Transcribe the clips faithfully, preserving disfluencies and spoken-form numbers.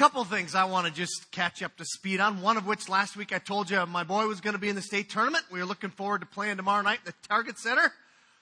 couple things I want to just catch up to speed on. One of which last week I told you my boy was going to be in the state tournament. We were looking forward to playing tomorrow night at the Target Center.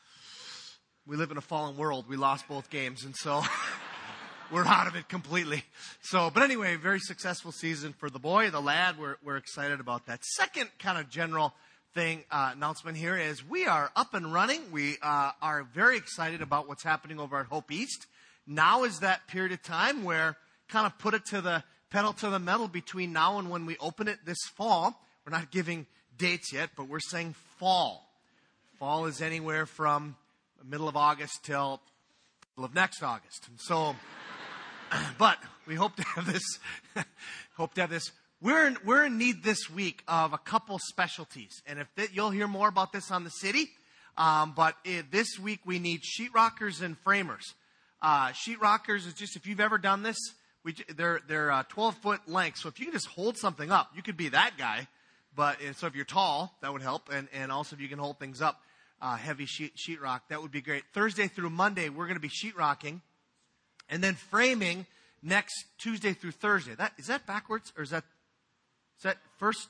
We live in a fallen world. We lost both games, and so we're out of it completely. So, but anyway, very successful season for the boy, the lad. We're we're excited about that. Second kind of general thing uh, announcement here is we are up and running. We uh, are very excited about what's happening over at Hope East. Now is that period of time where kind of put it to the pedal to the metal between now and when we open it this fall. We're not giving dates yet, but we're saying fall. Fall is anywhere from the middle of August till middle of next August. And so, but we hope to have this, hope to have this. We're in, we're in need this week of a couple specialties. And if th- you'll hear more about this on the city, um, but uh, this week we need sheetrockers and framers. Uh, sheetrockers is just, if you've ever done this, We, they're they're uh, twelve foot length, so if you can just hold something up, you could be that guy. But and so if you're tall, that would help, and and also if you can hold things up, uh, heavy sheet sheetrock, that would be great. Thursday through Monday, we're going to be sheetrocking, and then framing next Tuesday through Thursday. That is that backwards or is that is that first?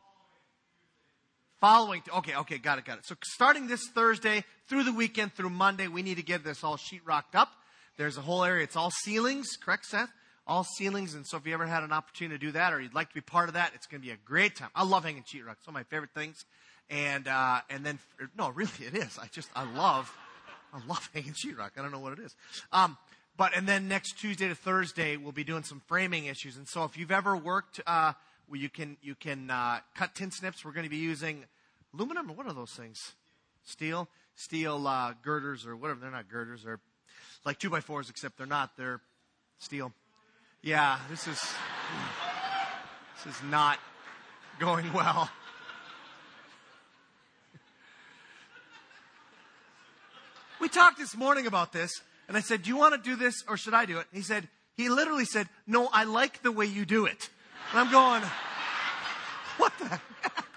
Following, okay, okay, got it, got it. So starting this Thursday through the weekend through Monday, we need to get this all sheetrocked up. There's a whole area. It's all ceilings, correct, Seth? All ceilings, and so if you ever had an opportunity to do that or you'd like to be part of that, it's going to be a great time. I love hanging sheetrock. It's one of my favorite things. And uh, and then, no, really it is. I just, I love, I love hanging sheetrock. I don't know what it is. Um, but, and then next Tuesday to Thursday, we'll be doing some framing issues. And so if you've ever worked uh, where you can, you can uh, cut tin snips, we're going to be using aluminum, or what are those things? Steel? Steel uh, girders or whatever. They're not girders. They're like two by fours, except they're not. They're steel. Yeah, this is this is not going well. We talked this morning about this, and I said, "Do you want to do this, or should I do it?" He said, he literally said, "No, I like the way you do it." And I'm going, "What the heck?"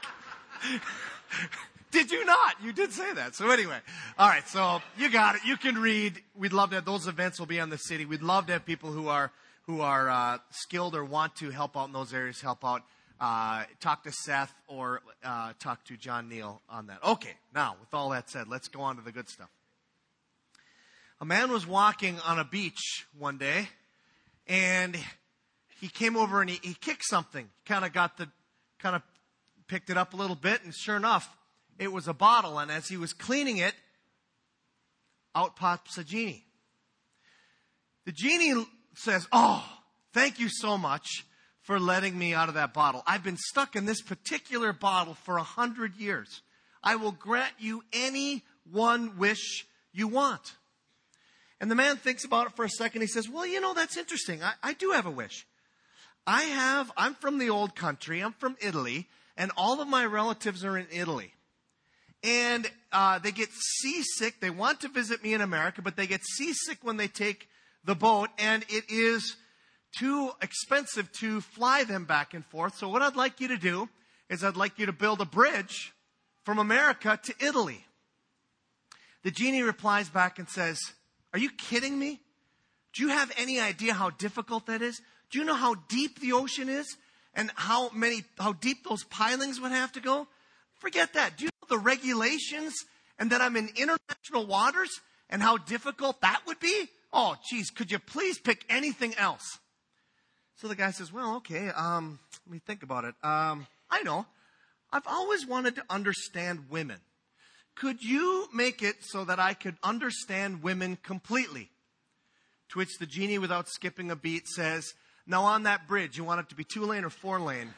Did you not? You did say that. So anyway, all right. So you got it. You can read. We'd love to have those events. Will be on the city. We'd love to have people who are. who are uh, skilled or want to help out in those areas, help out, uh, talk to Seth or uh, talk to John Neal on that. Okay, now, with all that said, let's go on to the good stuff. A man was walking on a beach one day, and he came over and he, he kicked something. Kind of got the, kind of picked it up a little bit, and sure enough, it was a bottle. And as he was cleaning it, out pops a genie. The genie says, "Oh, thank you so much for letting me out of that bottle. I've been stuck in this particular bottle for a hundred years. I will grant you any one wish you want." And the man thinks about it for a second. He says, "Well, you know, that's interesting. I, I do have a wish. I have, I'm from the old country. I'm from Italy, and all of my relatives are in Italy. And uh, they get seasick. They want to visit me in America, but they get seasick when they take the boat, and it is too expensive to fly them back and forth. So what I'd like you to do is I'd like you to build a bridge from America to Italy." The genie replies back and says, "Are you kidding me? Do you have any idea how difficult that is? Do you know how deep the ocean is and how many, how deep those pilings would have to go? Forget that. Do you know the regulations and that I'm in international waters and how difficult that would be? Oh, geez, could you please pick anything else?" So the guy says, "Well, okay, um, let me think about it. Um, I know. I've always wanted to understand women. Could you make it so that I could understand women completely?" To which the genie, without skipping a beat, says, "Now on that bridge, you want it to be two lane or four lane?"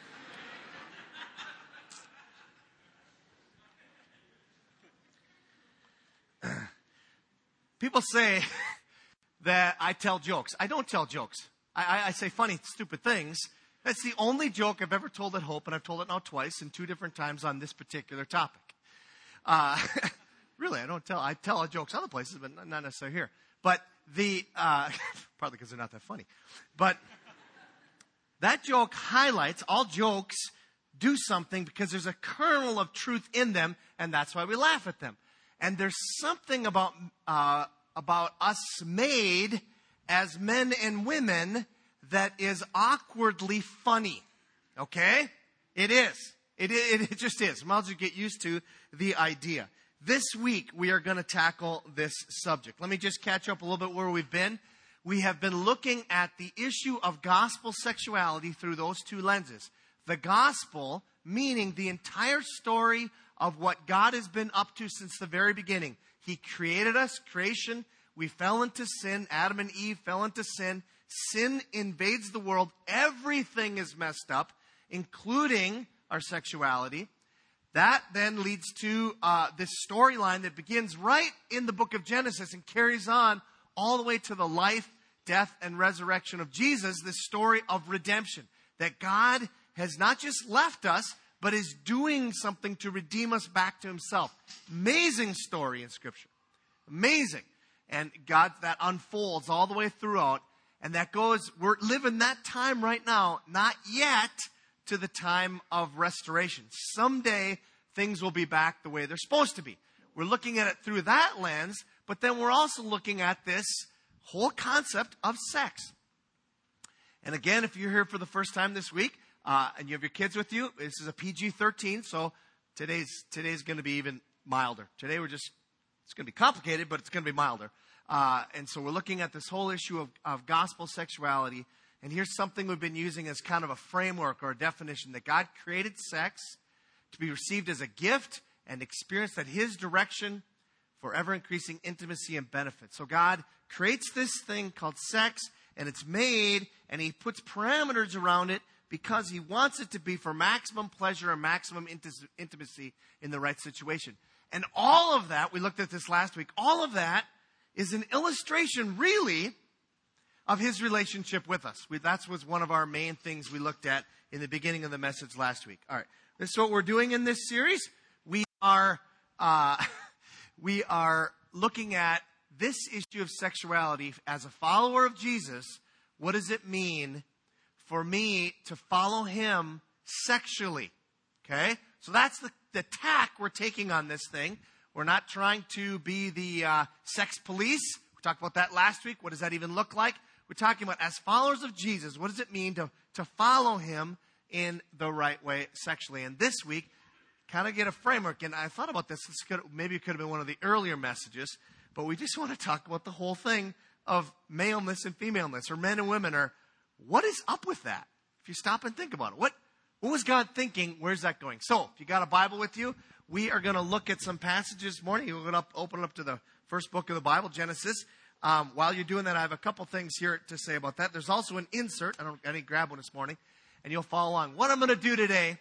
People say that I tell jokes. I don't tell jokes. I, I, I say funny, stupid things. That's the only joke I've ever told at Hope, and I've told it now twice and two different times on this particular topic. Uh, really, I don't tell. I tell jokes other places, but not necessarily here. But the uh, probably because they're not that funny. But that joke highlights all jokes do something because there's a kernel of truth in them, and that's why we laugh at them. And there's something about uh, about us made as men and women that is awkwardly funny. Okay? It is. It, it, it just is. Might as well get used to the idea. This week, we are going to tackle this subject. Let me just catch up a little bit where we've been. We have been looking at the issue of gospel sexuality through those two lenses. The gospel, meaning the entire story of what God has been up to since the very beginning. He created us, creation. We fell into sin. Adam and Eve fell into sin. Sin invades the world. Everything is messed up, including our sexuality. That then leads to uh, this storyline that begins right in the book of Genesis and carries on all the way to the life, death, and resurrection of Jesus, this story of redemption. That God has not just left us, but is doing something to redeem us back to himself. Amazing story in Scripture. Amazing. And God, that unfolds all the way throughout. And that goes, we're living that time right now, not yet to the time of restoration. Someday, things will be back the way they're supposed to be. We're looking at it through that lens, but then we're also looking at this whole concept of sex. And again, if you're here for the first time this week, uh, and you have your kids with you, this is a P G thirteen, so today's today's going to be even milder. Today we're just, it's going to be complicated, but it's going to be milder. Uh, and so we're looking at this whole issue of, of gospel sexuality. And here's something we've been using as kind of a framework or a definition, that God created sex to be received as a gift and experienced at his direction for ever-increasing intimacy and benefit. So God creates this thing called sex, and it's made, and he puts parameters around it because he wants it to be for maximum pleasure and maximum inti- intimacy in the right situation. And all of that, we looked at this last week, all of that is an illustration, really, of his relationship with us. We, that was one of our main things we looked at in the beginning of the message last week. All right, this is what we're doing in this series. We are uh, we are looking at this issue of sexuality as a follower of Jesus. What does it mean for me to follow him sexually? Okay, so that's the, the tack we're taking on this thing. We're not trying to be the uh, sex police. We talked about that last week. What does that even look like? We're talking about, as followers of Jesus, what does it mean to, to follow him in the right way sexually? And this week, kind of get a framework. And I thought about this. this could, maybe it could have been one of the earlier messages. But we just want to talk about the whole thing of maleness and femaleness, or men and women. Or what is up with that? If you stop and think about it. What, what was God thinking? Where's that going? So, if you got a Bible with you, we are going to look at some passages this morning. We're going to open it up to the first book of the Bible, Genesis. Um, while you're doing that, I have a couple things here to say about that. There's also an insert. I don't. I didn't grab one this morning, and you'll follow along. What I'm going to do today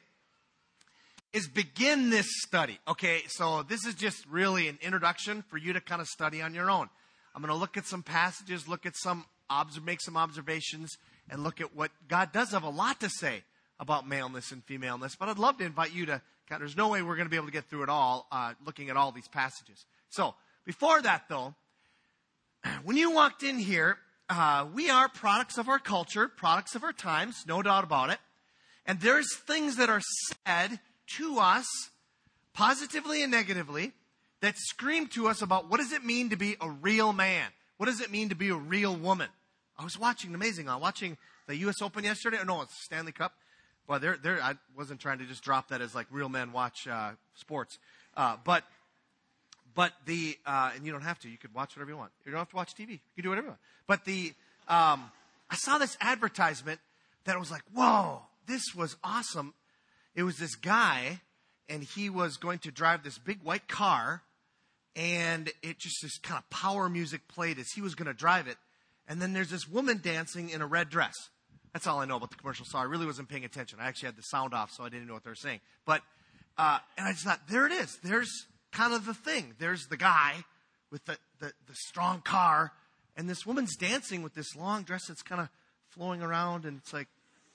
is begin this study. Okay, so this is just really an introduction for you to kind of study on your own. I'm going to look at some passages, look at some, obs- make some observations, and look at what God does have a lot to say about maleness and femaleness. But I'd love to invite you to. God, there's no way we're going to be able to get through it all, uh, looking at all these passages. So before that, though. When you walked in here, uh, we are products of our culture, products of our times, no doubt about it. And there's things that are said to us, positively and negatively, that scream to us about what does it mean to be a real man? What does it mean to be a real woman? I was watching, amazing, I was watching the U S Open yesterday. Oh, no, it's the Stanley Cup. Well, they're, they're, I wasn't trying to just drop that as like real men watch uh, sports. Uh, but... But the, uh, and you don't have to, you could watch whatever you want. You don't have to watch T V. You can do whatever you want. But the, um, I saw this advertisement that was like, whoa, this was awesome. It was this guy, and he was going to drive this big white car, and it just, this kind of power music played as he was going to drive it. And then there's this woman dancing in a red dress. That's all I know about the commercial. So I really wasn't paying attention. I actually had the sound off, so I didn't know what they were saying. But, uh, and I just thought, there it is. There's kind of the thing. There's the guy with the, the, the strong car, and this woman's dancing with this long dress that's kind of flowing around, and it's like,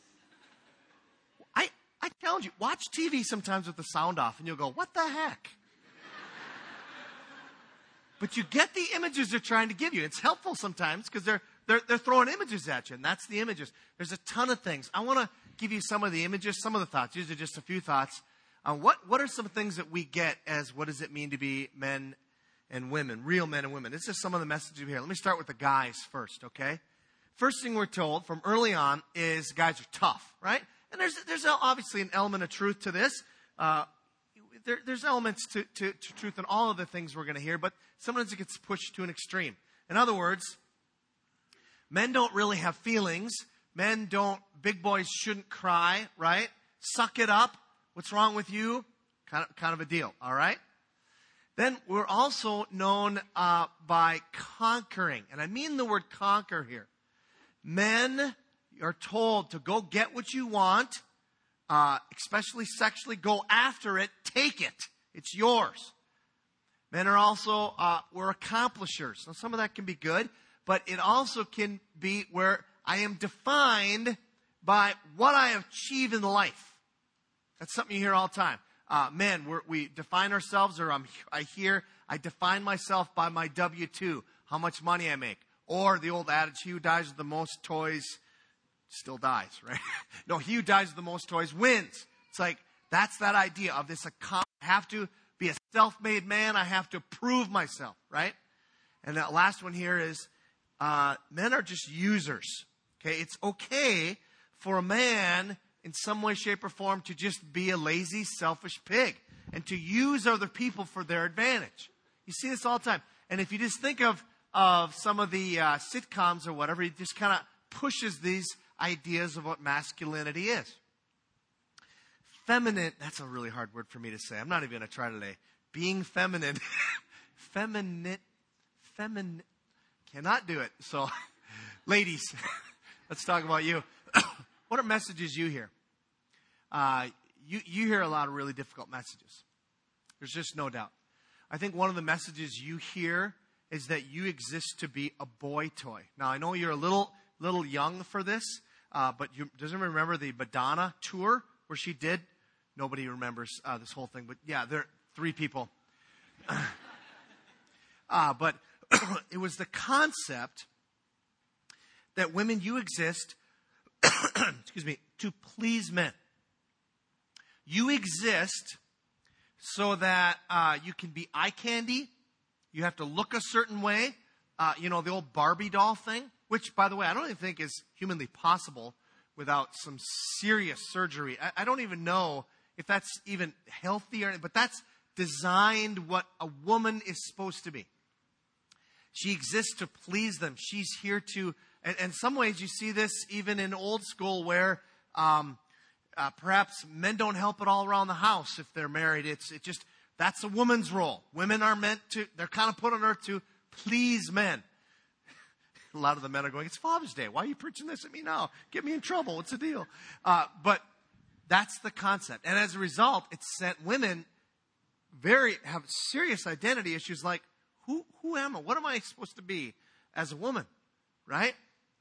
I I challenge you, watch T V sometimes with the sound off, and you'll go, what the heck? But you get the images they're trying to give you. It's helpful sometimes because they're, they're, they're throwing images at you, and that's the images. There's a ton of things. I want to give you some of the images, some of the thoughts. These are just a few thoughts. Uh, what, what are some things that we get as what does it mean to be men and women, real men and women? This is some of the messages we hear. Let me start with the guys first, okay? first thing we're told from early on is guys are tough, right? And there's there's obviously an element of truth to this. Uh, there, there's elements to, to, to truth in all of the things we're going to hear, but sometimes it gets pushed to an extreme. In other words, men don't really have feelings. Men don't, big boys shouldn't cry, right? Suck it up. What's wrong with you? Kind of, kind of a deal, all right? Then we're also known uh, by conquering. And I mean the word conquer here. Men are told to go get what you want, uh, especially sexually. Go after it. Take it. It's yours. Men are also, uh, we're accomplishers. Now, some of that can be good, but it also can be where I am defined by what I achieve in life. That's something you hear all the time. Uh, men, we're, we define ourselves, or I'm, I hear, I define myself by my W two, how much money I make. Or the old adage, he who dies with the most toys still dies, right? No, he who dies with the most toys wins. It's like, that's that idea of this, I have to be a self-made man, I have to prove myself, right? And that last one here is, uh, men are just users, okay? It's okay for a man in some way, shape, or form to just be a lazy, selfish pig and to use other people for their advantage. You see this all the time. And if you just think of, of some of the uh, sitcoms or whatever, it just kind of pushes these ideas of what masculinity is. Feminine, that's a really hard word for me to say. I'm not even going to try today. Being feminine, feminine, feminine, cannot do it. So, ladies, let's talk about you. What are messages you hear? Uh, you, you hear a lot of really difficult messages. There's just no doubt. I think one of the messages you hear is that you exist to be a boy toy. Now, I know you're a little little young for this, uh, but you, does anyone remember the Madonna tour where she did? Nobody remembers uh, this whole thing, but yeah, there are three people. uh, but it was the concept that women, you exist excuse me, to please men. You exist so that uh, you can be eye candy. You have to look a certain way. Uh, you know, the old Barbie doll thing, which, by the way, I don't even think is humanly possible without some serious surgery. I, I don't even know if that's even healthy, or, but that's designed what a woman is supposed to be. She exists to please them. She's here to... And in some ways, you see this even in old school where um, uh, perhaps men don't help at all around the house if they're married. It's it just, that's a woman's role. Women are meant to, they're kind of put on earth to please men. A lot of the men are going, it's Father's Day. Why are you preaching this at me now? Get me in trouble. What's the deal? Uh, but that's the concept. And as a result, it's sent women very, have serious identity issues like, who, who am I? What am I supposed to be as a woman? Right?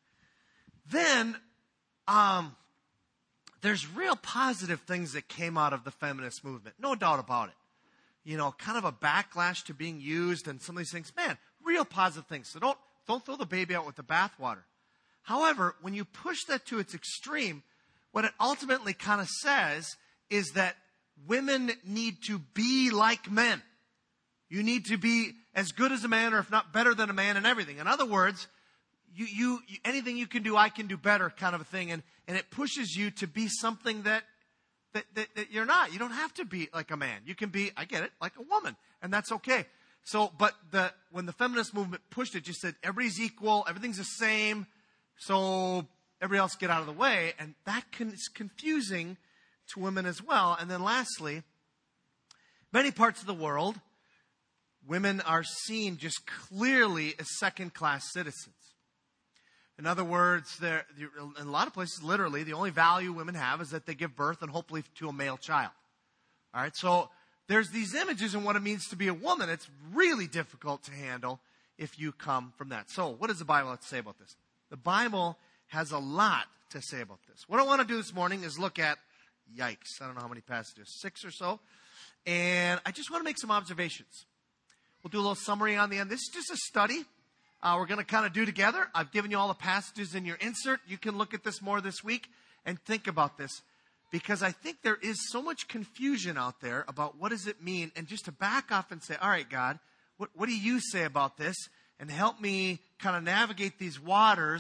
Then, um, there's real positive things that came out of the feminist movement. No doubt about it. You know, kind of a backlash to being used and some of these things. Man, real positive things. So don't, don't throw the baby out with the bathwater. However, when you push that to its extreme, what it ultimately kind of says is that women need to be like men. You need to be as good as a man, or if not better than a man in everything. In other words, You, you, you, anything you can do, I can do better kind of a thing. And, and it pushes you to be something that, that, that, that you're not. You don't have to be like a man. You can be, I get it, like a woman. And that's okay. So, but the, when the feminist movement pushed it, just said everybody's equal, everything's the same. So everybody else get out of the way. And that can, is confusing to women as well. And then lastly, many parts of the world, women are seen just clearly as second-class citizens. In other words, in a lot of places, literally, the only value women have is that they give birth and hopefully to a male child. All right, so there's these images and what it means to be a woman. It's really difficult to handle if you come from that. So what does the Bible have to say about this? The Bible has a lot to say about this. What I want to do this morning is look at, yikes, I don't know how many passages, six or so. And I just want to make some observations. We'll do a little summary on the end. This is just a study. Uh, we're going to kind of do together. I've given you all the passages in your insert. You can look at this more this week and think about this, because I think there is so much confusion out there about what does it mean, and just to back off and say, all right, God, what, what do you say about this? And help me kind of navigate these waters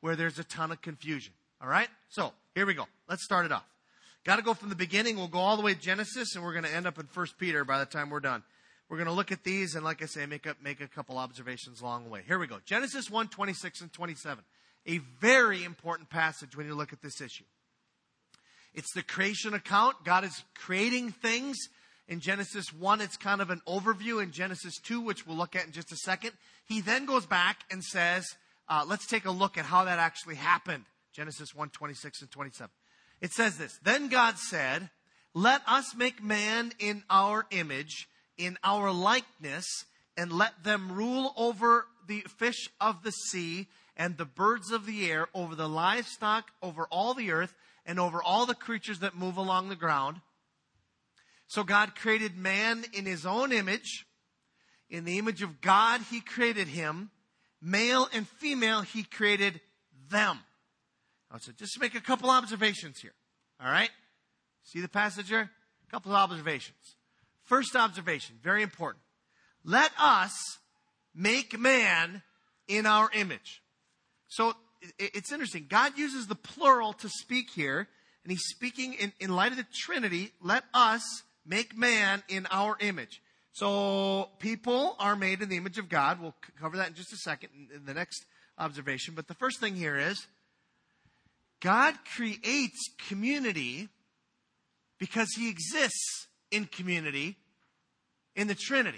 where there's a ton of confusion. All right? So, here we go. Let's start it off. Got to go from the beginning. We'll go all the way to Genesis, and we're going to end up in First Peter by the time we're done. We're going to look at these, and like I say, make, up, make a couple observations along the way. Here we go. Genesis one, twenty-six and twenty-seven. A very important passage when you look at this issue. It's the creation account. God is creating things. In Genesis one, it's kind of an overview. In Genesis two, which we'll look at in just a second, he then goes back and says, uh, let's take a look at how that actually happened. Genesis one, twenty-six and twenty-seven. It says this, then God said, let us make man in our image, in our likeness, and let them rule over the fish of the sea and the birds of the air, over the livestock, over all the earth, and over all the creatures that move along the ground. So God created man in his own image. In the image of God, he created him. Male and female, he created them. So just make a couple observations here. All right? See the passage here? A couple of observations. First observation, very important. Let us make man in our image. So it's interesting. God uses the plural to speak here, and he's speaking in, in light of the Trinity. Let us make man in our image. So people are made in the image of God. We'll cover that in just a second in, in the next observation. But the first thing here is, God creates community because he exists in community in the Trinity.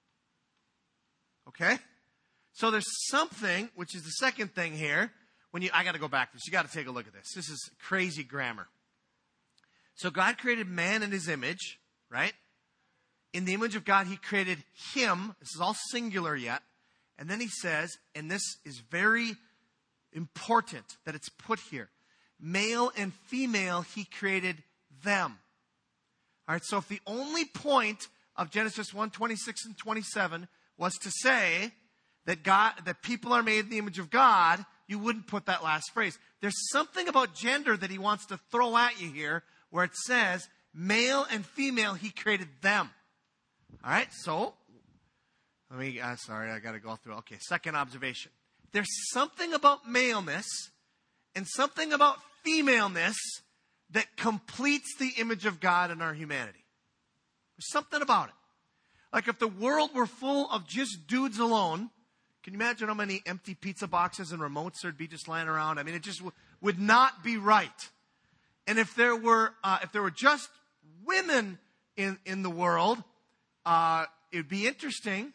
Okay? So there's something, which is the second thing here. When you, I got to go back to this. You got to take a look at this. This is crazy grammar. So God created man in his image, right? In the image of God, he created him. This is all singular yet. And then he says, and this is very important that it's put here. Male and female, he created them. All right, so if the only point of Genesis one, twenty-six and twenty-seven was to say that God, that people are made in the image of God, you wouldn't put that last phrase. There's something about gender that he wants to throw at you here where it says, male and female, he created them. All right, so, let me, uh, sorry, I got to go through. Okay, second observation. There's something about maleness and something about femaleness that completes the image of God in our humanity. There's something about it. Like if the world were full of just dudes alone, can you imagine how many empty pizza boxes and remotes there'd be just lying around? I mean, it just w- would not be right. And if there were, uh, if there were just women in, in the world, uh, it'd be interesting.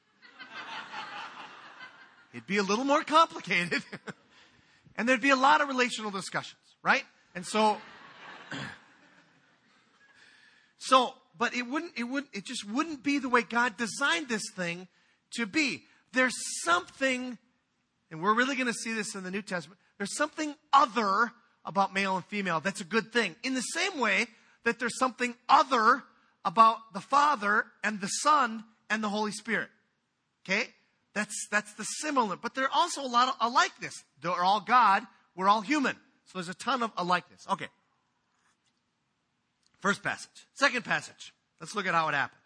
It'd be a little more complicated. And there'd be a lot of relational discussions, right? And so, so, but it wouldn't, it wouldn't, it just wouldn't be the way God designed this thing to be. There's something, and we're really going to see this in the New Testament, there's something other about male and female that's a good thing. In the same way that there's something other about the Father and the Son and the Holy Spirit. Okay? That's, that's the similar. But there's also a lot of alikeness. They're all God. We're all human. So there's a ton of alikeness. Okay. First passage. Second passage. Let's look at how it happened.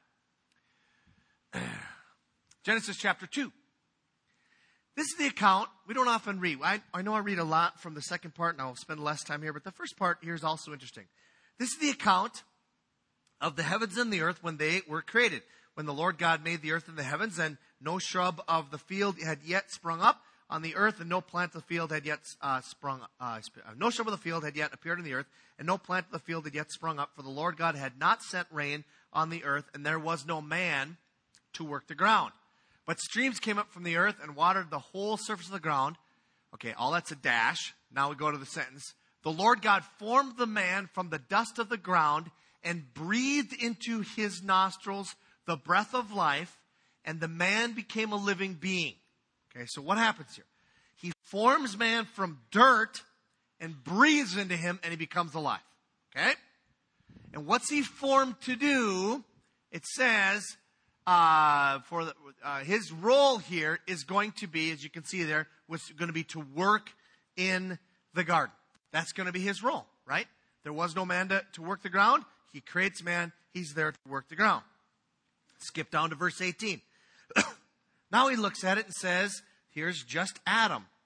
Genesis chapter two. This is the account. We don't often read. I, I know I read a lot from the second part, and I'll spend less time here. But the first part here is also interesting. This is the account of the heavens and the earth when they were created. When the Lord God made the earth and the heavens, and no shrub of the field had yet sprung up on the earth, and no plant of the field had yet uh, sprung. Uh, no shrub of the field had yet appeared in the earth, and no plant of the field had yet sprung up. For the Lord God had not sent rain on the earth, and there was no man to work the ground. But streams came up from the earth and watered the whole surface of the ground. Okay, all that's a dash. Now we go to the sentence. The Lord God formed the man from the dust of the ground and breathed into his nostrils the breath of life, and the man became a living being. Okay, so what happens here? He forms man from dirt and breathes into him, and he becomes alive. Okay? And what's he formed to do? It says, uh, for the, uh, his role here is going to be, as you can see there, was going to be to work in the garden. That's going to be his role, right? There was no man to, to work the ground. He creates man. He's there to work the ground. Skip down to verse eighteen. Now he looks at it and says, here's just Adam.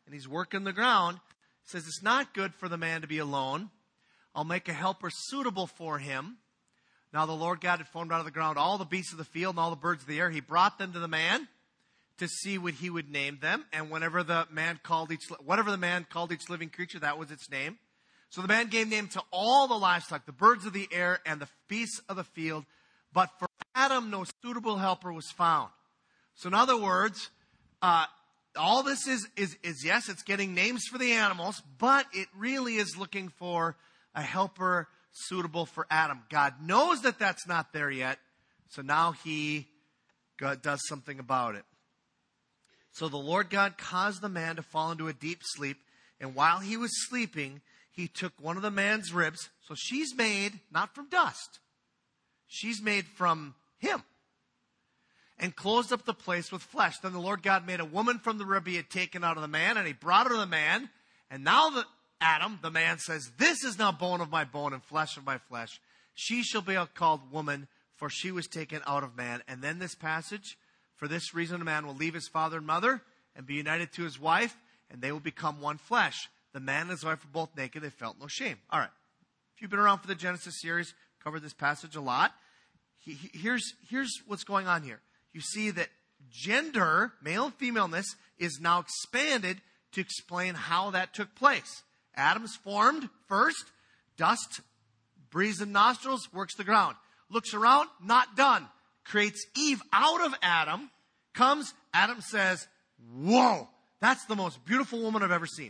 and he's working the ground. He says, it's not good for the man to be alone. I'll make a helper suitable for him. Now the Lord God had formed out of the ground all the beasts of the field and all the birds of the air. He brought them to the man to see what he would name them. And whenever the man called each, whatever the man called each living creature, that was its name. So the man gave name to all the livestock, the birds of the air and the beasts of the field. But for Adam, no suitable helper was found. So in other words, uh, all this is, is, is, yes, it's getting names for the animals, but it really is looking for a helper suitable for Adam. God knows that that's not there yet, so now he God does something about it. So the Lord God caused the man to fall into a deep sleep, and while he was sleeping, he took one of the man's ribs. So she's made not from dust. She's made from him. And closed up the place with flesh. Then the Lord God made a woman from the rib he had taken out of the man, and he brought her to the man. And now the Adam, the man, says, this is now bone of my bone and flesh of my flesh. She shall be called woman, for she was taken out of man. And then this passage, for this reason a man will leave his father and mother and be united to his wife, and they will become one flesh. The man and his wife were both naked. They felt no shame. All right. If you've been around for the Genesis series, covered this passage a lot. He, he, here's, here's what's going on here. You see that gender, male and femaleness, is now expanded to explain how that took place. Adam's formed first. Dust, breathes in nostrils, works the ground. Looks around, not done. Creates Eve out of Adam. Comes, Adam says, whoa, that's the most beautiful woman I've ever seen.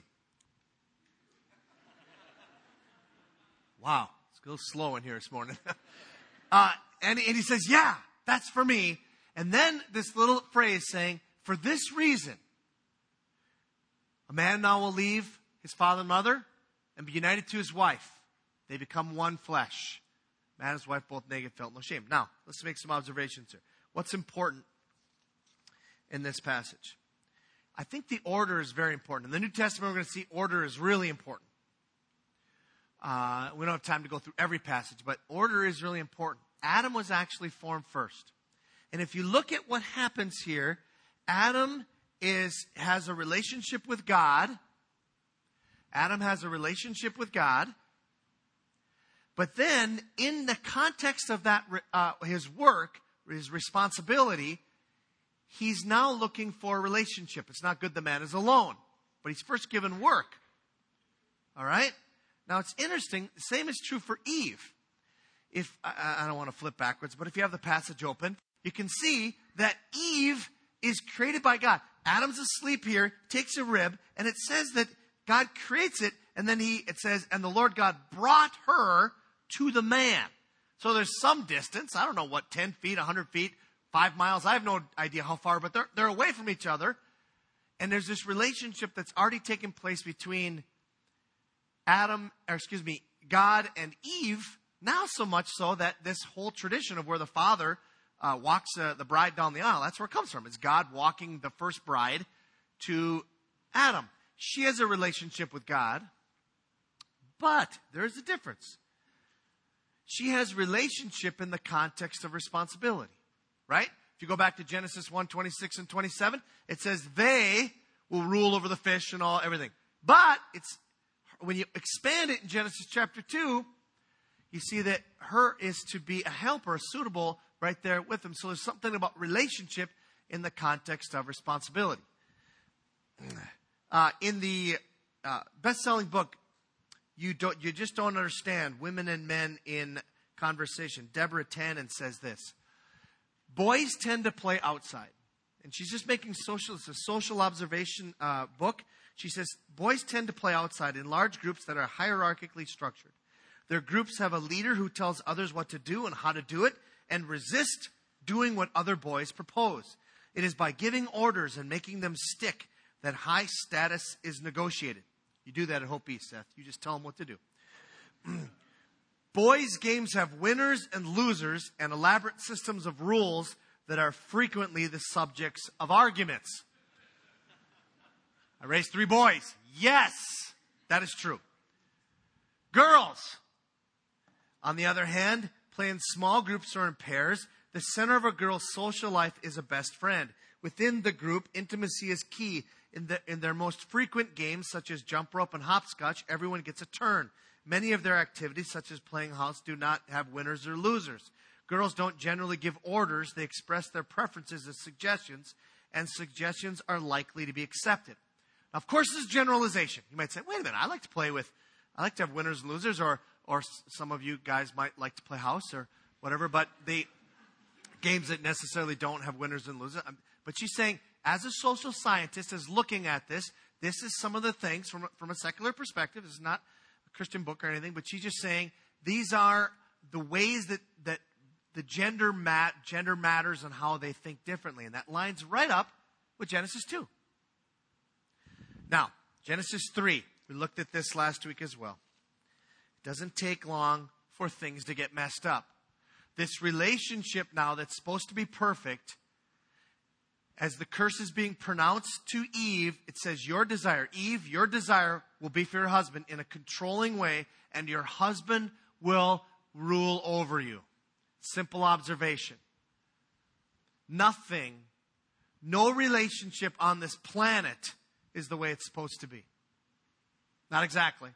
Wow, it's a little slow in here this morning. uh, and, and he says, yeah, that's for me. And then this little phrase saying, for this reason, a man now will leave his father and mother and be united to his wife. They become one flesh. Man and his wife both naked, felt no shame. Now, let's make some observations here. What's important in this passage? I think the order is very important. In the New Testament, we're going to see order is really important. Uh, we don't have time to go through every passage, but order is really important. Adam was actually formed first. And if you look at what happens here, Adam is has a relationship with God. Adam has a relationship with God. But then, in the context of that, uh, his work, his responsibility, he's now looking for a relationship. It's not good the man is alone. But he's first given work. All right? Now, it's interesting. The same is true for Eve. If I, I don't want to flip backwards, but if you have the passage open, you can see that Eve is created by God. Adam's asleep here, takes a rib, and it says that God creates it, and then he, it says, and the Lord God brought her to the man. So there's some distance. I don't know what, ten feet, one hundred feet, five miles. I have no idea how far, but they're, they're away from each other. And there's this relationship that's already taken place between Adam, or excuse me, God and Eve. Now so much so that this whole tradition of where the father uh, walks uh, the bride down the aisle, that's where it comes from. It's God walking the first bride to Adam. She has a relationship with God, but there's a difference. She has relationship in the context of responsibility, right? If you go back to Genesis one, twenty-six and twenty-seven, it says they will rule over the fish and all, everything. But it's when you expand it in Genesis chapter two, you see that her is to be a helper, suitable right there with him. So there's something about relationship in the context of responsibility. Uh, in the uh, best-selling book, you don't, you just don't understand women and men in conversation. Deborah Tannen says this: boys tend to play outside, and she's just making social. It's a social observation uh, book. She says boys tend to play outside in large groups that are hierarchically structured. Their groups have a leader who tells others what to do and how to do it, and resist doing what other boys propose. It is by giving orders and making them stick that high status is negotiated. You do that at Hope East, Seth. You just tell them what to do. Boys' games have winners and losers and elaborate systems of rules that are frequently the subjects of arguments. I raised three boys. Yes, that is true. Girls, on the other hand, play in small groups or in pairs. The center of a girl's social life is a best friend. Within the group, intimacy is key. In, the, in their most frequent games, such as jump rope and hopscotch, everyone gets a turn. Many of their activities, such as playing house, do not have winners or losers. Girls don't generally give orders. They express their preferences as suggestions, and suggestions are likely to be accepted. Now, of course, this is generalization. You might say, wait a minute, I like to play with, I like to have winners and losers, or, or some of you guys might like to play house or whatever, but the games that necessarily don't have winners and losers. But she's saying, as a social scientist, is looking at this, this is some of the things from, from a secular perspective. This is not a Christian book or anything, but she's just saying these are the ways that, that the gender mat, gender matters and how they think differently. And that lines right up with Genesis two. Now, Genesis three. We looked at this last week as well. It doesn't take long for things to get messed up. This relationship now that's supposed to be perfect, as the curse is being pronounced to Eve, it says your desire, Eve, your desire will be for your husband in a controlling way, and your husband will rule over you. Simple observation. Nothing, no relationship on this planet is the way it's supposed to be. Not exactly.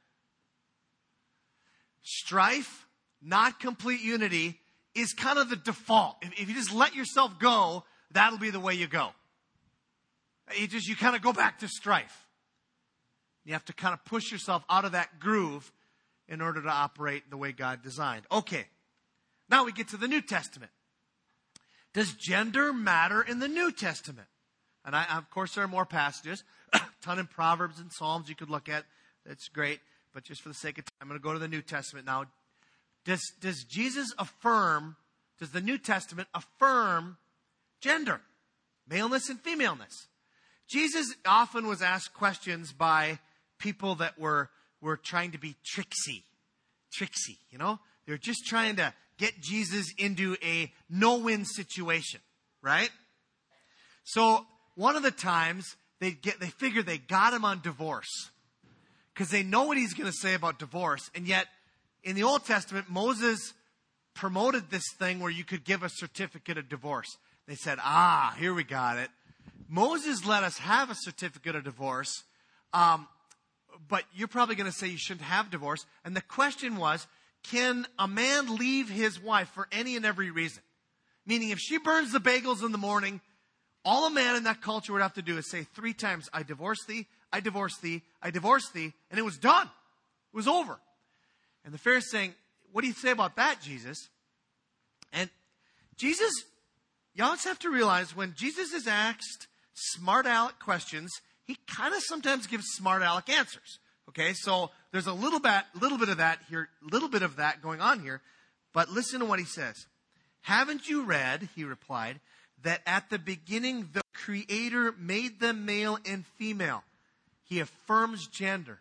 Strife, not complete unity, is kind of the default. If, if you just let yourself go, that'll be the way you go. You just, you kind of go back to strife. You have to kind of push yourself out of that groove in order to operate the way God designed. Okay. Now we get to the New Testament. Does gender matter in the New Testament? And I, of course, there are more passages. A ton in Proverbs and Psalms you could look at. That's great. But just for the sake of time, I'm going to go to the New Testament now. Does, does Jesus affirm, does the New Testament affirm gender? Maleness and femaleness. Jesus often was asked questions by people that were, were trying to be tricksy. Tricksy, you know? They were just trying to get Jesus into a no-win situation, right? So one of the times they get, they figure they got him on divorce because they know what he's going to say about divorce. And yet in the Old Testament, Moses promoted this thing where you could give a certificate of divorce. They said, ah, here we got it. Moses let us have a certificate of divorce, um, but you're probably going to say you shouldn't have divorce. And the question was, can a man leave his wife for any and every reason? Meaning if she burns the bagels in the morning, all a man in that culture would have to do is say three times, I divorce thee, I divorce thee, I divorce thee, and it was done. It was over. And the Pharisees saying, what do you say about that, Jesus? And Jesus, you always have to realize when Jesus is asked smart aleck questions, he kind of sometimes gives smart aleck answers. Okay, so there's a little bit, little bit of that here, little bit of that going on here. But listen to what he says. Haven't you read, he replied, that at the beginning the Creator made them male and female? He affirms gender.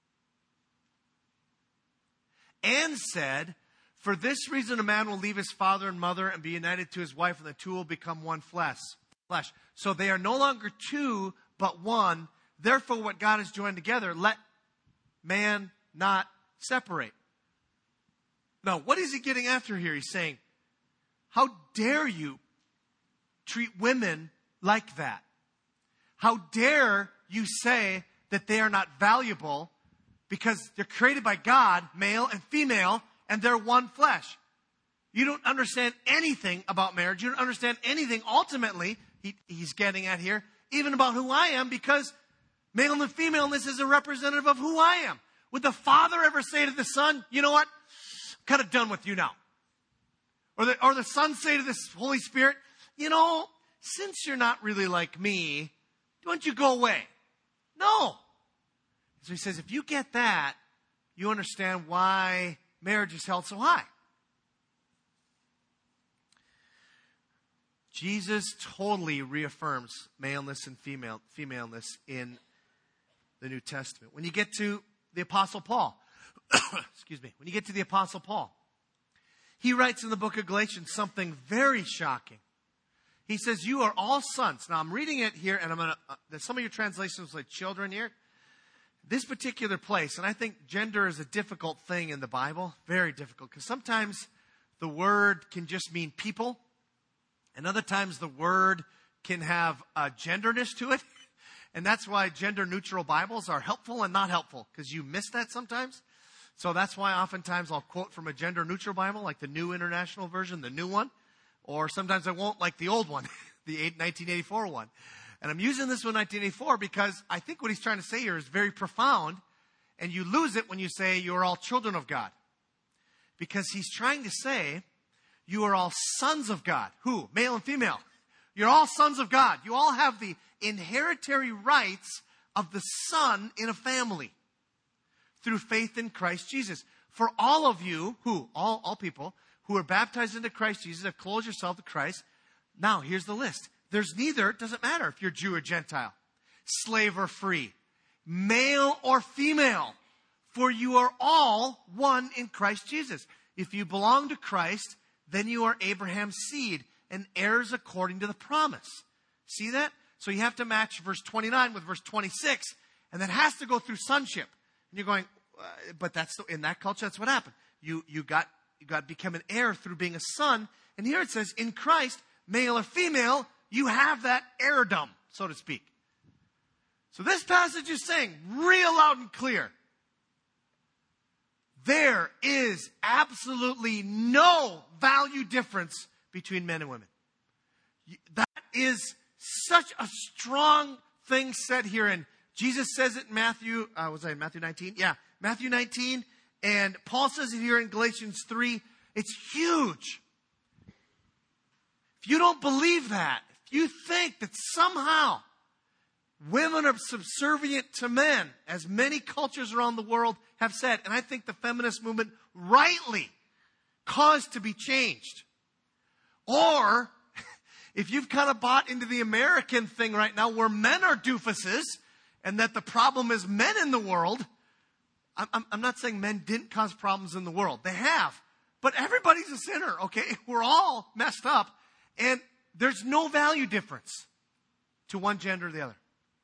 And said, for this reason a man will leave his father and mother and be united to his wife, and the two will become one flesh. Flesh. So they are no longer two, but one. Therefore, what God has joined together, let man not separate. Now, what is he getting after here? He's saying, how dare you treat women like that? How dare you say that they are not valuable because they're created by God, male and female, and they're one flesh? You don't understand anything about marriage. You don't understand anything ultimately, he, he's getting at here, even about who I am, because male and femaleness is a representative of who I am. Would the Father ever say to the Son, you know what? I'm kind of done with you now. Or the, or the Son say to the Holy Spirit, you know, since you're not really like me, don't you go away? No. So he says, if you get that, you understand why marriage is held so high. Jesus totally reaffirms maleness and female, femaleness in the New Testament. When you get to the Apostle Paul, excuse me, when you get to the Apostle Paul, he writes in the book of Galatians something very shocking. He says, you are all sons. Now I'm reading it here, and I'm going to, uh, some of your translations like children here. This particular place, and I think gender is a difficult thing in the Bible, very difficult, because sometimes the word can just mean people, and other times the word can have a genderness to it. And that's why gender-neutral Bibles are helpful and not helpful, because you miss that sometimes. So that's why oftentimes I'll quote from a gender-neutral Bible, like the New International Version, the new one. Or sometimes I won't, like the old one, the nineteen eighty-four one. And I'm using this one, nineteen eighty-four, because I think what he's trying to say here is very profound. And you lose it when you say you're all children of God. Because he's trying to say you are all sons of God. Who? Male and female. You're all sons of God. You all have the inheritary rights of the son in a family through faith in Christ Jesus. For all of you, who? All, all people who are baptized into Christ Jesus, have clothed yourself to Christ. Now, here's the list. There's neither, it doesn't matter if you're Jew or Gentile, slave or free, male or female, for you are all one in Christ Jesus. If you belong to Christ, then you are Abraham's seed and heirs according to the promise. See that? So you have to match verse twenty-nine with verse twenty-six, and that has to go through sonship. And you're going, uh, but that's the, in that culture, that's what happened. You you got you got become an heir through being a son. And here it says, in Christ, male or female, you have that heirdom, so to speak. So this passage is saying, real loud and clear, there is absolutely no value difference between men and women. That is such a strong thing said here. And Jesus says it in Matthew, uh, was I in Matthew nineteen? Yeah, Matthew nineteen. And Paul says it here in Galatians three. It's huge. If you don't believe that, if you think that somehow women are subservient to men, as many cultures around the world have said, and I think the feminist movement rightly caused to be changed. Or if you've kind of bought into the American thing right now where men are doofuses and that the problem is men in the world, I'm, I'm not saying men didn't cause problems in the world. They have. But everybody's a sinner, okay? We're all messed up. And there's no value difference to one gender or the other.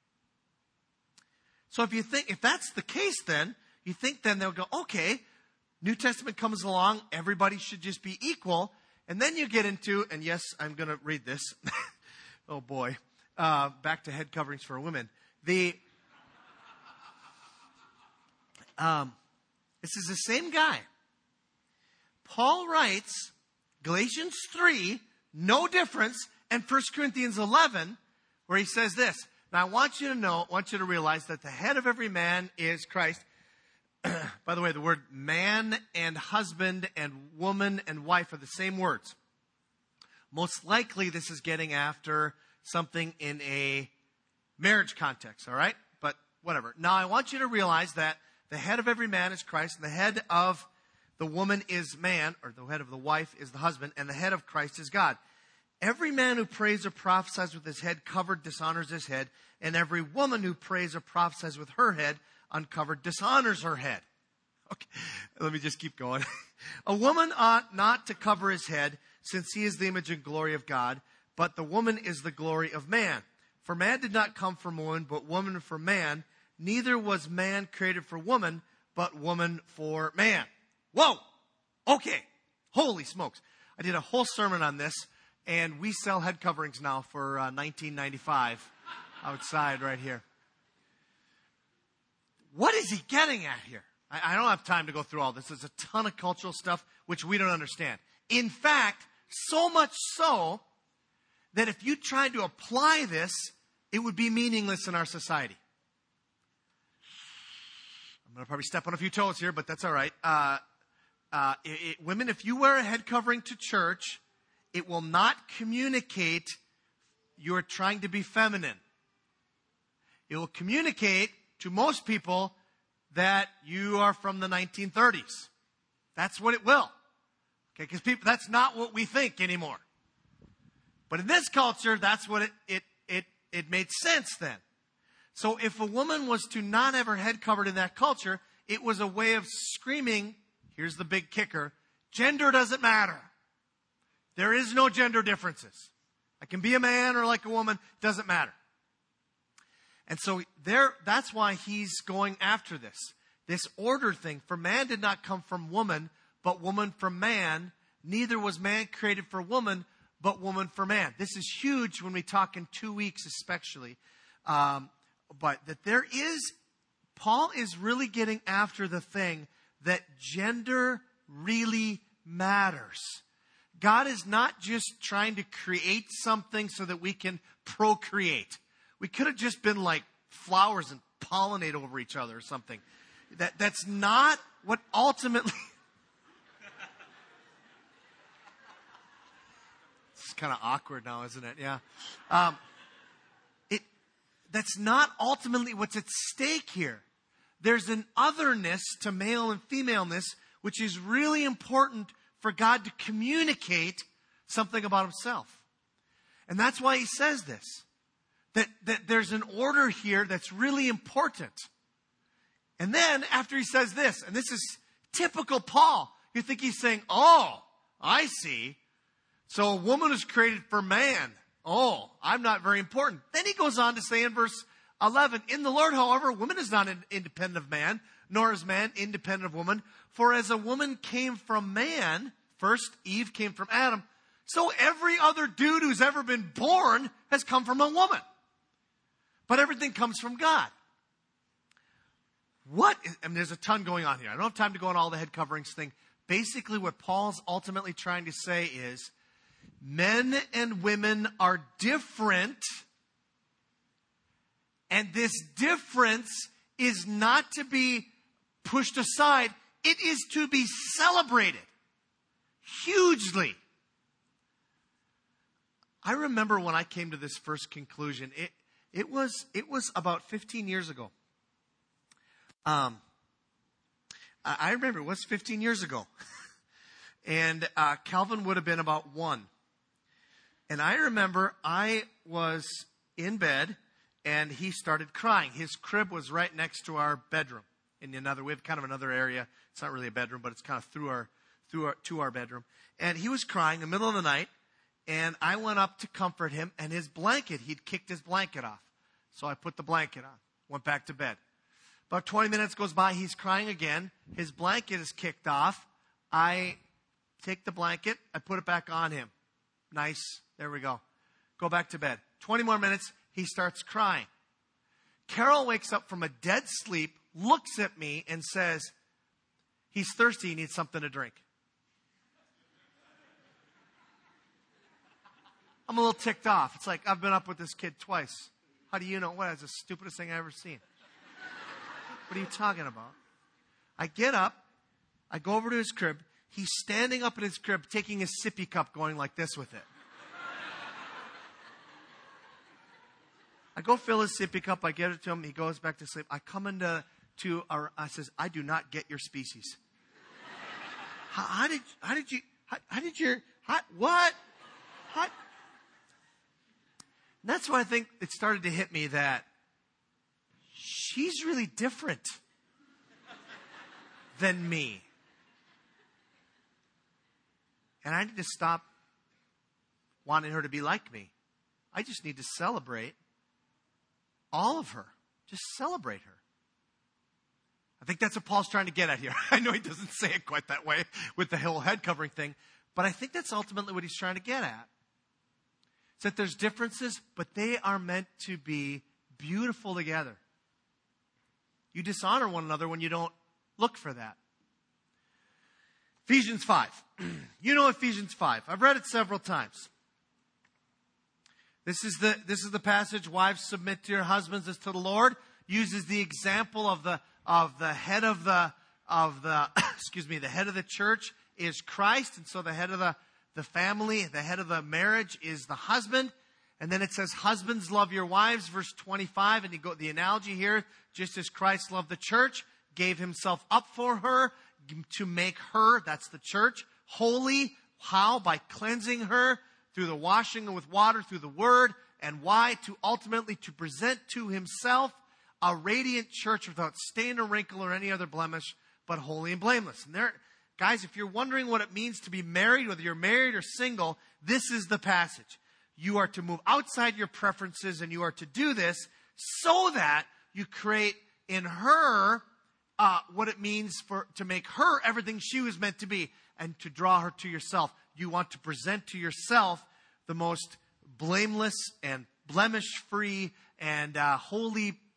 So if you think, if that's the case then, you think then they'll go, okay, New Testament comes along, everybody should just be equal. And then you get into, and yes, I'm going to read this. Oh boy. Uh, back to head coverings for women. The, um, this is the same guy. Paul writes, Galatians three, no difference, and First Corinthians eleven, where he says this. Now, I want you to know, I want you to realize that the head of every man is Christ. By the way, the word man and husband and woman and wife are the same words. Most likely, this is getting after something in a marriage context, all right? But whatever. Now, I want you to realize that the head of every man is Christ, and the head of the woman is man, or the head of the wife is the husband, and the head of Christ is God. Every man who prays or prophesies with his head covered dishonors his head, and every woman who prays or prophesies with her head uncovered dishonors her head. Okay, let me just keep going. A woman ought not to cover his head, since he is the image and glory of God, but the woman is the glory of man. For man did not come from woman, but woman for man. Neither was man created for woman, but woman for man. Whoa! Okay. Holy smokes. I did a whole sermon on this, and we sell head coverings now for uh, nineteen ninety-five outside right here. What is he getting at here? I, I don't have time to go through all this. There's a ton of cultural stuff which we don't understand. In fact, so much so that if you tried to apply this, it would be meaningless in our society. I'm going to probably step on a few toes here, but that's all right. Uh, uh, it, it, women, if you wear a head covering to church, it will not communicate you're trying to be feminine. It will communicate to most people that you are from the nineteen thirties. That's what it will. Okay, because people, that's not what we think anymore. But in this culture, that's what it, it, it, it made sense then. So if a woman was to not have her head covered in that culture, it was a way of screaming, here's the big kicker, gender doesn't matter. There is no gender differences. I can be a man or like a woman, doesn't matter. And so there, that's why he's going after this. This order thing. For man did not come from woman, but woman from man. Neither was man created for woman, but woman for man. This is huge when we talk in two weeks especially. Um, but that there is, Paul is really getting after the thing that gender really matters. God is not just trying to create something so that we can procreate. We could have just been like flowers and pollinate over each other or something. That, that's not what ultimately... It's kind of awkward now, isn't it? Yeah. Um, it, that's not ultimately what's at stake here. There's an otherness to male and femaleness, which is really important for God to communicate something about himself. And that's why he says this. That, that there's an order here that's really important. And then after he says this, and this is typical Paul, you think he's saying, oh, I see. So a woman is created for man. Oh, I'm not very important. Then he goes on to say in verse eleven, in the Lord, however, woman is not independent of man, nor is man independent of woman. For as a woman came from man, first Eve came from Adam, so every other dude who's ever been born has come from a woman. But everything comes from God. What is, I mean, there's a ton going on here. I don't have time to go on all the head coverings thing. Basically, what Paul's ultimately trying to say is, men and women are different, and this difference is not to be pushed aside. It is to be celebrated hugely. I remember when I came to this first conclusion, it, it was, it was about fifteen years ago. Um, I, I remember it was fifteen years ago. and uh, Calvin would have been about one. And I remember I was in bed and he started crying. His crib was right next to our bedroom. In another, we have kind of another area. It's not really a bedroom, but it's kind of through our, through our, to our bedroom. And he was crying in the middle of the night. And I went up to comfort him, and his blanket, he'd kicked his blanket off. So I put the blanket on, went back to bed. About twenty minutes goes by, he's crying again. His blanket is kicked off. I take the blanket, I put it back on him. Nice, there we go. Go back to bed. twenty more minutes, he starts crying. Carol wakes up from a dead sleep, looks at me, and says, he's thirsty, he needs something to drink. I'm a little ticked off. It's like, I've been up with this kid twice. How do you know? What? That's the stupidest thing I've ever seen. What are you talking about? I get up. I go over to his crib. He's standing up in his crib, taking his sippy cup, going like this with it. I go fill his sippy cup. I get it to him. He goes back to sleep. I come into, to our, I says, I do not get your species. how, how did, how did you, how, how did your, how, what? How? And that's why I think it started to hit me that she's really different than me. And I need to stop wanting her to be like me. I just need to celebrate all of her. Just celebrate her. I think that's what Paul's trying to get at here. I know he doesn't say it quite that way with the whole head covering thing, but I think that's ultimately what he's trying to get at. It's that there's differences, but they are meant to be beautiful together. You dishonor one another when you don't look for that. Ephesians five. You know Ephesians five. I've read it several times. This is the, this is the passage, wives, submit to your husbands as to the Lord. Uses the example of the, of the head of the, of the, excuse me, the head of the church is Christ. And so the head of the, the family, the head of the marriage is the husband. And then it says, husbands, love your wives, verse twenty-five. And you go, the analogy here, just as Christ loved the church, gave himself up for her to make her, that's the church, holy. How? By cleansing her through the washing with water, through the word. And why? To ultimately to present to himself a radiant church without stain or wrinkle or any other blemish, but holy and blameless. And there, guys, if you're wondering what it means to be married, whether you're married or single, this is the passage. You are to move outside your preferences, and you are to do this so that you create in her uh, what it means for to make her everything she was meant to be, and to draw her to yourself. You want to present to yourself the most blameless and blemish-free and uh, holy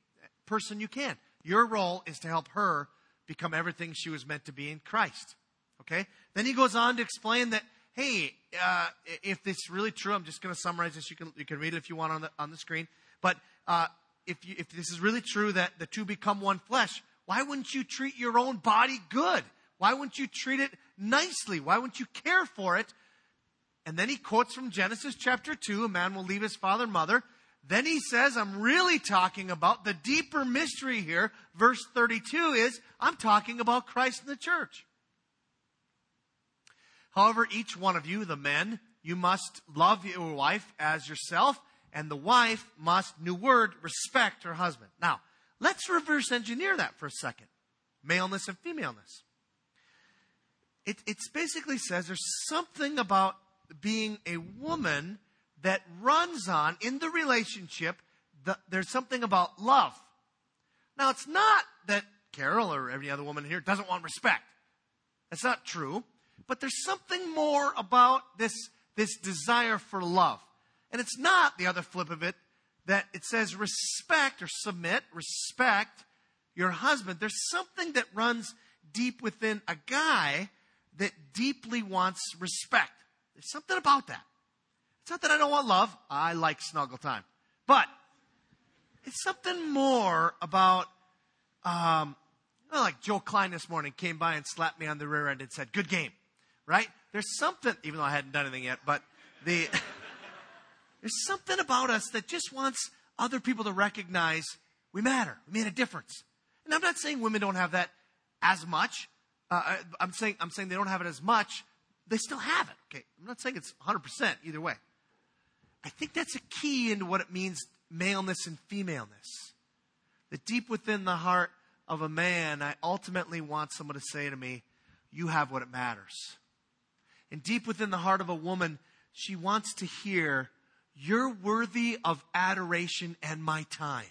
person you can. Your role is to help her become everything she was meant to be in Christ. Okay? Then he goes on to explain that, hey, uh, if this is really true, I'm just going to summarize this. You can you can read it if you want on the on the screen. But uh, if you, if this is really true that the two become one flesh, why wouldn't you treat your own body good? Why wouldn't you treat it nicely? Why wouldn't you care for it? And then he quotes from Genesis chapter two, a man will leave his father and mother. Then he says, I'm really talking about the deeper mystery here. Verse thirty-two is, I'm talking about Christ and the church. However, each one of you, the men, you must love your wife as yourself, and the wife must, new word, respect her husband. Now, let's reverse engineer that for a second. Maleness and femaleness. It it's basically says there's something about being a woman that runs on, in the relationship, the, there's something about love. Now, it's not that Carol or any other woman here doesn't want respect. That's not true. But there's something more about this, this desire for love. And it's not the other flip of it, that it says respect or submit, respect your husband. There's something that runs deep within a guy that deeply wants respect. There's something about that. It's not that I don't want love. I like snuggle time. But it's something more about, um, well, like Joe Klein this morning came by and slapped me on the rear end and said, good game. Right? There's something, even though I hadn't done anything yet, but the there's something about us that just wants other people to recognize we matter. We made a difference. And I'm not saying women don't have that as much. Uh, I'm saying I'm saying they don't have it as much. They still have it. Okay, I'm not saying it's one hundred percent either way. I think that's a key into what it means, maleness and femaleness. That deep within the heart of a man, I ultimately want someone to say to me, you have what it matters. And deep within the heart of a woman, she wants to hear, you're worthy of adoration and my time.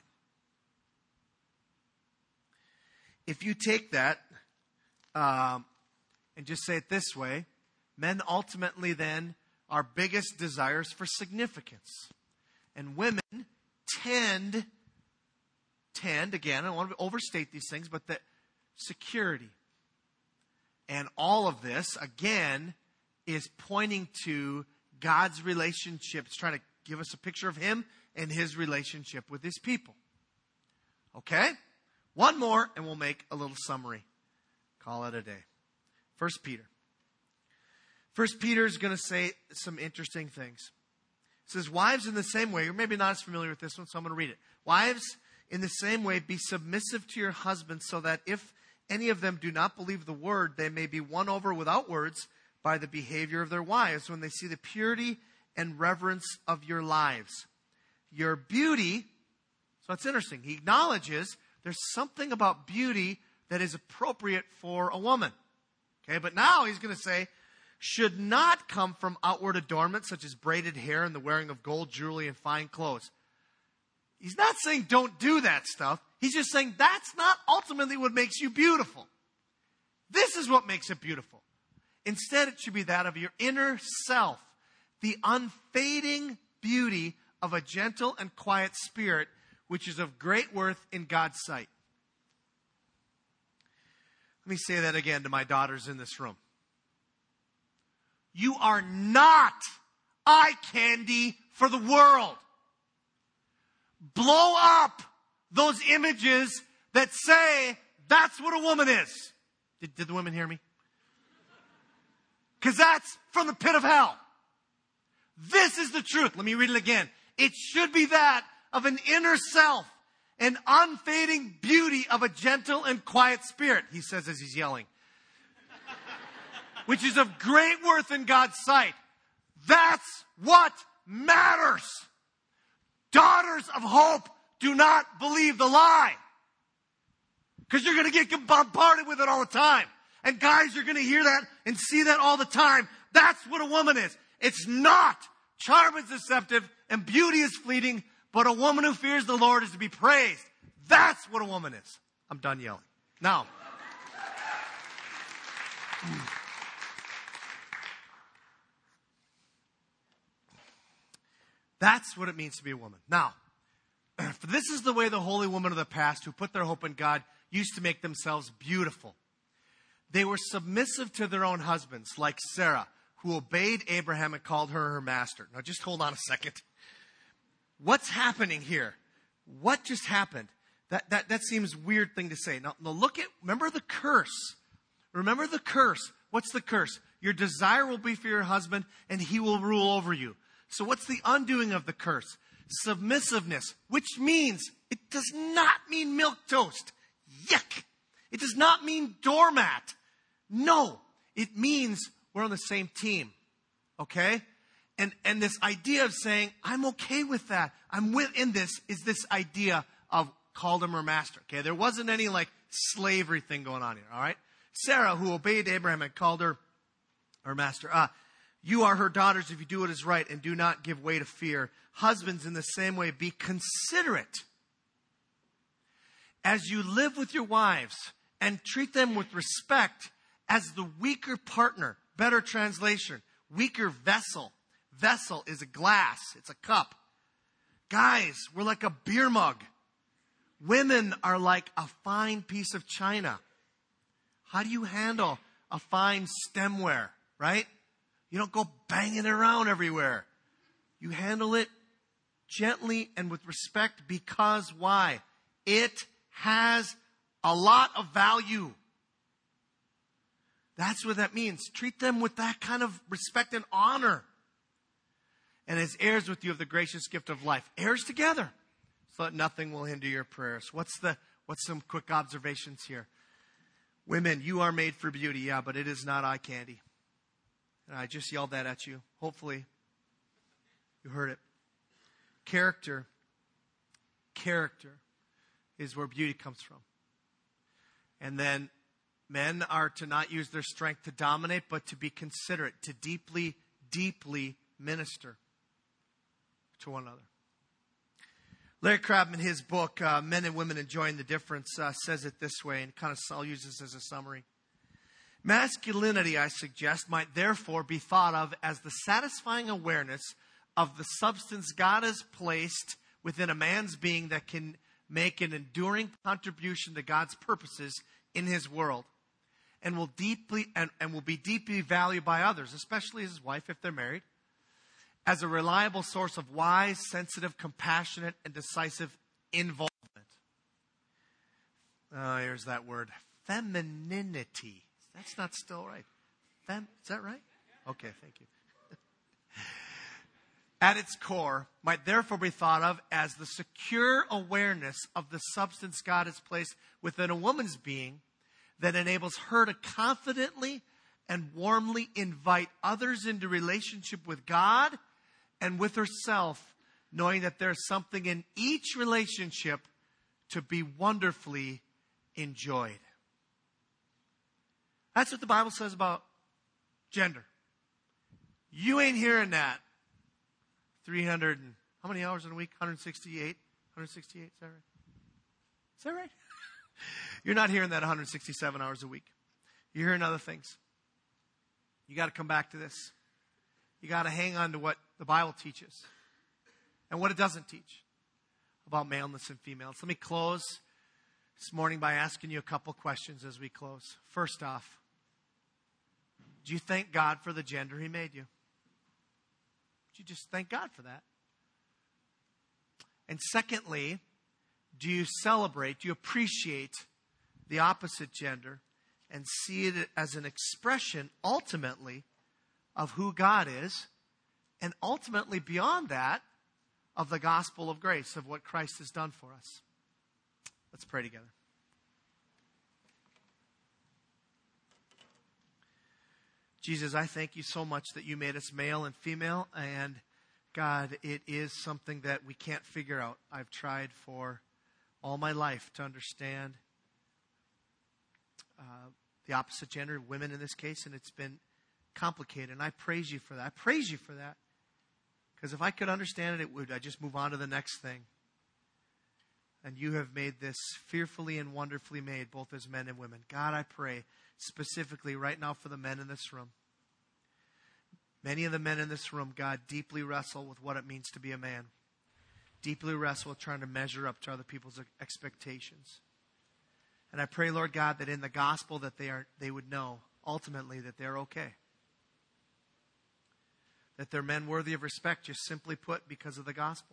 If you take that um, and just say it this way, men ultimately then are biggest desires for significance. And women tend, tend, again, I don't want to overstate these things, but that security. And all of this, again, is pointing to God's relationship. It's trying to give us a picture of Him and His relationship with His people. Okay? One more, and we'll make a little summary. Call it a day. First Peter. First Peter is going to say some interesting things. It says, wives in the same way, you're maybe not as familiar with this one, so I'm going to read it. Wives, in the same way, be submissive to your husbands, so that if any of them do not believe the word, they may be won over without words by the behavior of their wives when they see the purity and reverence of your lives. Your beauty, so it's interesting, he acknowledges there's something about beauty that is appropriate for a woman. Okay, but now he's going to say, should not come from outward adornment such as braided hair and the wearing of gold jewelry and fine clothes. He's not saying don't do that stuff. He's just saying that's not ultimately what makes you beautiful. This is what makes it beautiful. Instead, it should be that of your inner self, the unfading beauty of a gentle and quiet spirit, which is of great worth in God's sight. Let me say that again to my daughters in this room. You are not eye candy for the world. Blow up those images that say that's what a woman is. Did, did the women hear me? Because that's from the pit of hell. This is the truth. Let me read it again. It should be that of an inner self, an unfading beauty of a gentle and quiet spirit, he says as he's yelling, which is of great worth in God's sight. That's what matters. Daughters of hope, do not believe the lie. Because you're going to get bombarded with it all the time. And guys, you're going to hear that and see that all the time. That's what a woman is. It's not. Charm is deceptive and beauty is fleeting, but a woman who fears the Lord is to be praised. That's what a woman is. I'm done yelling. Now, that's what it means to be a woman. Now, For this is the way the holy women of the past who put their hope in God used to make themselves beautiful. They were submissive to their own husbands, like Sarah, who obeyed Abraham and called her her master. Now just hold on a second. What's happening here? What just happened? That, that, that seems a weird thing to say. Now, now look at, remember the curse. Remember the curse. What's the curse? Your desire will be for your husband and he will rule over you. So what's the undoing of the curse? Submissiveness, which means it does not mean milquetoast. Yuck. It does not mean doormat. No, it means we're on the same team. Okay? And, and this idea of saying, I'm okay with that. I'm within this is this idea of called him her master. Okay? There wasn't any like slavery thing going on here. All right? Sarah, who obeyed Abraham and called her her master. Ah, you are her daughters if you do what is right and do not give way to fear. Husbands, in the same way, be considerate as you live with your wives and treat them with respect as the weaker partner. Better translation, weaker vessel. Vessel is a glass. It's a cup. Guys, we're like a beer mug. Women are like a fine piece of china. How do you handle a fine stemware, right? You don't go banging it around everywhere. You handle it gently and with respect because why? It has a lot of value. That's what that means. Treat them with that kind of respect and honor. And as heirs with you of the gracious gift of life. Heirs together. So that nothing will hinder your prayers. What's the, what's some quick observations here? Women, you are made for beauty, yeah, but it is not eye candy. And I just yelled that at you. Hopefully, you heard it. Character, character is where beauty comes from. And then men are to not use their strength to dominate, but to be considerate, to deeply, deeply minister to one another. Larry Crabb, in his book, uh, Men and Women Enjoying the Difference, uh, says it this way, and kind of I'll use this as a summary. Masculinity, I suggest, might therefore be thought of as the satisfying awareness of the substance God has placed within a man's being that can make an enduring contribution to God's purposes in his world, and will deeply and, and will be deeply valued by others, especially his wife if they're married, as a reliable source of wise, sensitive, compassionate, and decisive involvement. Oh, here's that word. Femininity. That's not still right. Fem, is that right? Okay, thank you. At its core, might therefore be thought of as the secure awareness of the substance God has placed within a woman's being that enables her to confidently and warmly invite others into relationship with God and with herself, knowing that there's something in each relationship to be wonderfully enjoyed. That's what the Bible says about gender. You ain't hearing that. three hundred, and, how many hours in a week? one hundred sixty-eight? one hundred sixty-eight, is that right? Is that right? You're not hearing that one hundred sixty-seven hours a week. You're hearing other things. You got to come back to this. You got to hang on to what the Bible teaches and what it doesn't teach about maleness and femaleness. Let me close this morning by asking you a couple questions as we close. First off, do you thank God for the gender He made you? Do you just thank God for that? And secondly, do you celebrate, do you appreciate the opposite gender and see it as an expression, ultimately, of who God is, and ultimately, beyond that, of the gospel of grace, of what Christ has done for us? Let's pray together. Jesus, I thank you so much that you made us male and female, and God, it is something that we can't figure out. I've tried for all my life to understand uh, the opposite gender, women in this case, and it's been complicated, and I praise you for that. I praise you for that, because if I could understand it, it would. I'd just move on to the next thing. And you have made this fearfully and wonderfully made, both as men and women. God, I pray specifically right now for the men in this room. Many of the men in this room, God, deeply wrestle with what it means to be a man. deeply wrestle with trying to measure up to other people's expectations. And I pray, Lord God, that in the gospel that they are, they would know ultimately that they're okay. That they're men worthy of respect, just simply put, because of the gospel.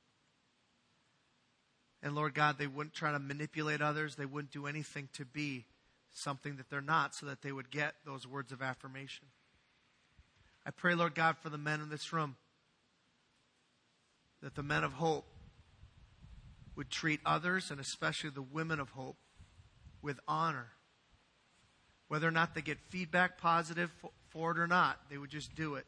And Lord God, they wouldn't try to manipulate others. They wouldn't do anything to be something that they're not so that they would get those words of affirmation. I pray, Lord God, for the men in this room, that the men of hope would treat others, and especially the women of hope, with honor. Whether or not they get feedback positive for it or not, they would just do it.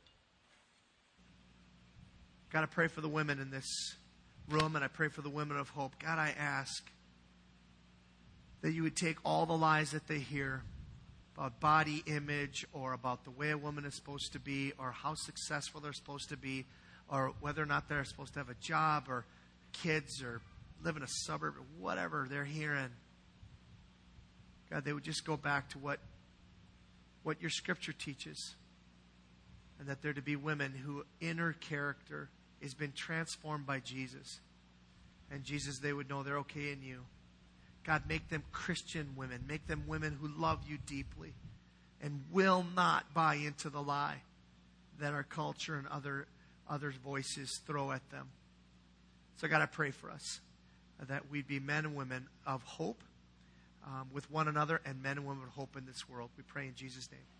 God, I pray for the women in this room, and I pray for the women of hope. God, I ask that you would take all the lies that they hear about body image or about the way a woman is supposed to be or how successful they're supposed to be or whether or not they're supposed to have a job or kids or live in a suburb or whatever they're hearing. God, they would just go back to what, what your scripture teaches, and that they're to be women whose inner character has been transformed by Jesus. And Jesus, they would know they're okay in you. God, make them Christian women. Make them women who love you deeply and will not buy into the lie that our culture and other others' voices throw at them. So God, I pray for us that we'd be men and women of hope um, with one another, and men and women of hope in this world. We pray in Jesus' name.